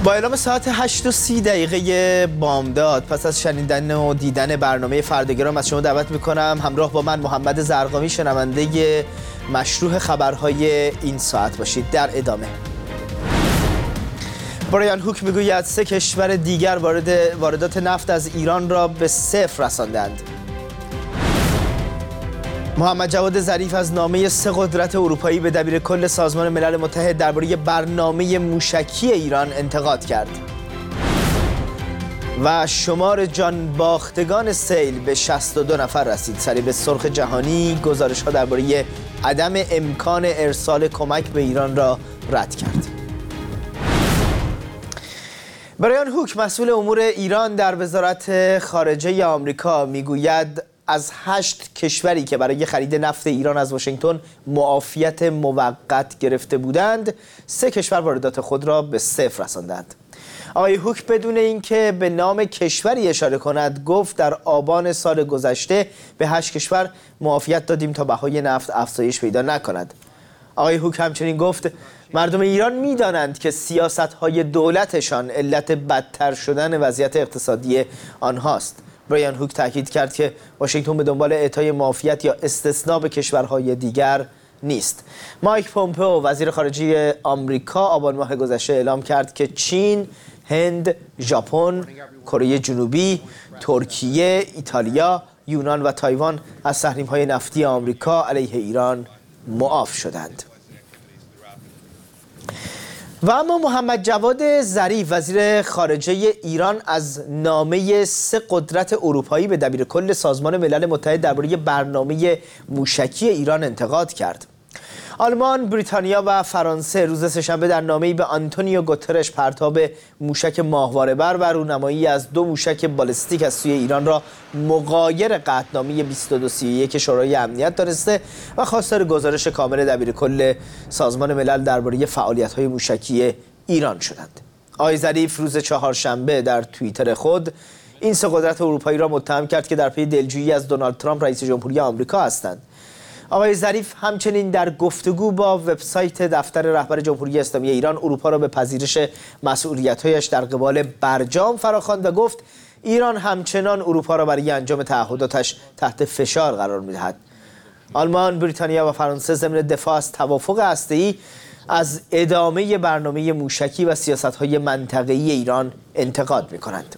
با اعلام ساعت 8:30 بامداد پس از شنیدن و دیدن برنامه فردگرام از شما دعوت میکنم همراه با من محمد زرقامی شنونده مشروح خبرهای این ساعت باشید. در ادامه برایان هوک میگوید 3 کشور دیگر واردات نفت از ایران را به صفر رساندند. محمد جواد ظریف از نامه 3 قدرت اروپایی به دبیرکل سازمان ملل متحد درباره برنامه موشکی ایران انتقاد کرد. و شمار جان باختگان سیل به 62 نفر رسید. صلیب سرخ جهانی گزارش‌ها درباره عدم امکان ارسال کمک به ایران را رد کرد. برایان هوک مسئول امور ایران در وزارت خارجه آمریکا میگوید از 8 کشوری که برای خرید نفت ایران از واشنگتن معافیت موقت گرفته بودند 3 کشور واردات خود را به صفر رساندند. آقای هوک بدون اینکه به نام کشوری اشاره کند گفت در آبان سال گذشته به 8 کشور معافیت دادیم تا بهای نفت افزایش پیدا نکند. آقای هوک همچنین گفت مردم ایران می‌دانند که سیاست‌های دولتشان علت بدتر شدن وضعیت اقتصادی آنهاست. برایان هوک تاکید کرد که واشنگتن به دنبال اعطای معافیت یا استثناء به کشورهای دیگر نیست. مایک پومپئو وزیر خارجه آمریکا آبان ماه گذشته اعلام کرد که چین، هند، ژاپن، کره جنوبی، ترکیه، ایتالیا، یونان و تایوان از تحریم‌های نفتی آمریکا علیه ایران معاف شدند. و اما محمد جواد ظریف وزیر خارجه ایران از نامه 3 قدرت اروپایی به دبیرکل سازمان ملل متحد درباره برنامه موشکی ایران انتقاد کرد. آلمان، بریتانیا و فرانسه روز سه‌شنبه در نامه‌ای به آنتونیو گوترش پرتاب موشک ماهواره‌بر و رونمایی از 2 موشک بالستیک از سوی ایران را مغایر قطعنامه 2231 شورای امنیت دانسته و خواستار گزارش کامل دبیرکل سازمان ملل درباره فعالیت‌های موشکی ایران شدند. آقای ظریف روز چهارشنبه در توییتر خود این 3 قدرت اروپایی را متهم کرد که در پی دلجویی از دونالد ترامپ رئیس جمهوری آمریکا هستند. آقای ظریف همچنین در گفتگو با وبسایت دفتر رهبر جمهوری اسلامی ایران اروپا را به پذیرش مسئولیت‌هایش در قبال برجام فراخواند و گفت ایران همچنان اروپا را برای انجام تعهداتش تحت فشار قرار می‌دهد. آلمان، بریتانیا و فرانسه ضمن دفاع از توافق هسته‌ای از ادامه برنامه موشکی و سیاست‌های منطقه‌ای ایران انتقاد می‌کنند.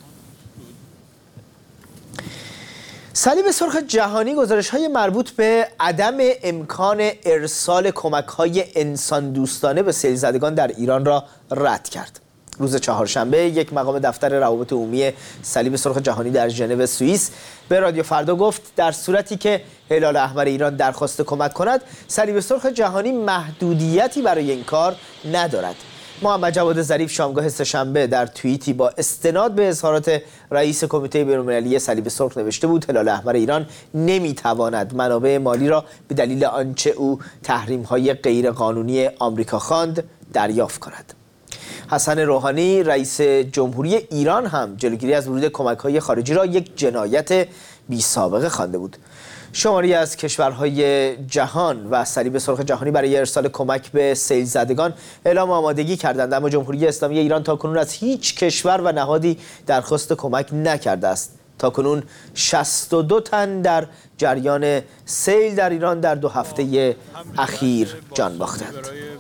صلیب سرخ جهانی گزارش‌های مربوط به عدم امکان ارسال کمک‌های انسان دوستانه به سیل‌زدگان در ایران را رد کرد. روز چهارشنبه یک مقام دفتر روابط عمومی صلیب سرخ جهانی در ژنو سوئیس به رادیو فردا گفت در صورتی که هلال احمر ایران درخواست کمک کند صلیب سرخ جهانی محدودیتی برای این کار ندارد. محمد جواد ظریف شامگاه سه‌شنبه در توییتی با استناد به اظهارات رئیس کمیته بین‌المللی صلیب سرخ نوشته بود هلال احمر ایران نمیتواند منابع مالی را به دلیل آنچه او تحریم‌های غیرقانونی آمریکا خواند دریافت کند. حسن روحانی رئیس جمهوری ایران هم جلوگیری از ورود کمک‌های خارجی را یک جنایت بی‌سابقه خوانده بود. شماری از کشورهای جهان و صلیب سرخ جهانی برای ارسال کمک به سیل زدگان اعلام آمادگی کردند، اما جمهوری اسلامی ایران تاکنون از هیچ کشور و نهادی درخواست کمک نکرده است. تاکنون 62 تن در جریان سیل در ایران در 2 هفته اخیر جان باختند.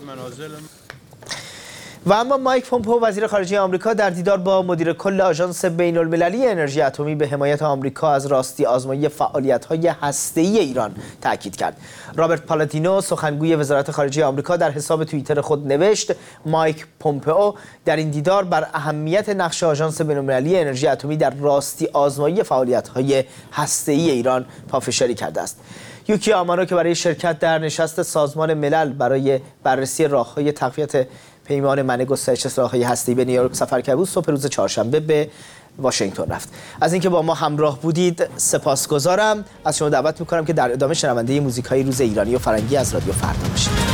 و اما مایک پومپئو وزیر خارجه آمریکا در دیدار با مدیر کل آژانس بین‌المللی انرژی اتمی به حمایت آمریکا از راستی آزمایی فعالیت‌های هسته‌ای ایران تاکید کرد. رابرت پالادینو سخنگوی وزارت خارجه آمریکا در حساب توییتر خود نوشت مایک پومپئو در این دیدار بر اهمیت نقش آژانس بین‌المللی انرژی اتمی در راستی آزمایی فعالیت‌های هسته‌ای ایران پافشاری کرده است. یوکی آمانو که برای شرکت در نشست سازمان ملل برای بررسی راه‌های تقویت پیمان منع گسترش سلاح‌های هسته‌ای به نیویورک سفر کرده بود صبح روز چهارشنبه به واشنگتن رفت. از اینکه با ما همراه بودید سپاسگزارم. از شما دعوت می‌کنم که در ادامه شنونده موزیک‌های روز ایرانی و فرنگی از رادیو فردا باشید.